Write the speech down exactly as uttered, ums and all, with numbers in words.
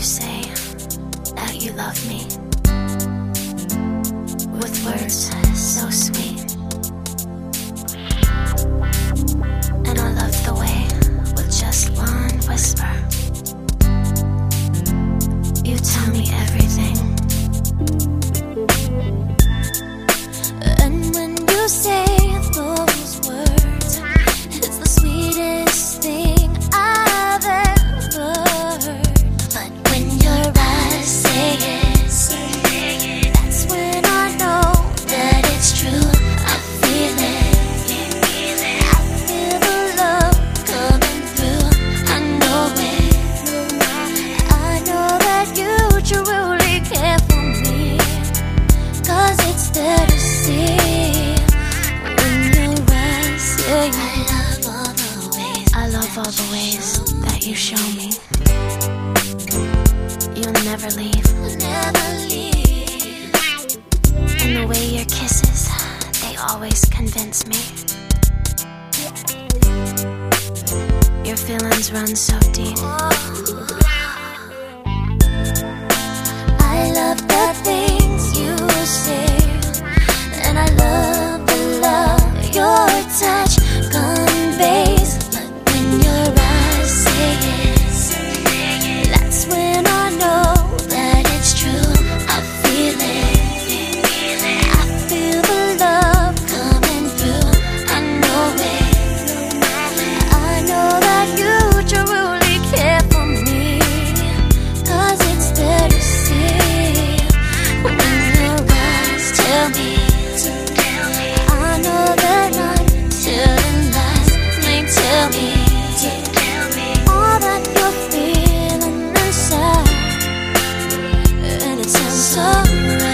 say that you love me with words so sweet. And I love the way with just one whisper you tell me everything. And when you say those words, it's the sweetest thing I've ever heard. But when your eyes say it, that's when I know that it's true. I feel it, I feel the love coming through. I know it, I know that you truly care for me, 'cause it's there to see. When your eyes say I love all the ways, I love all the ways that you show me. You'll never leave, never leave. And the way your kisses, they always convince me. Your feelings run so deep. I love the things you say, and I love the love your touch conveys. But when your eyes say it, that's when I know that it's true. I feel it, I feel the love coming through. I know it, I know that you truly care for me, 'cause it's there to see. When your eyes tell me, I know they're not telling lies. They tell me all that you're feeling inside, and it sounds so right.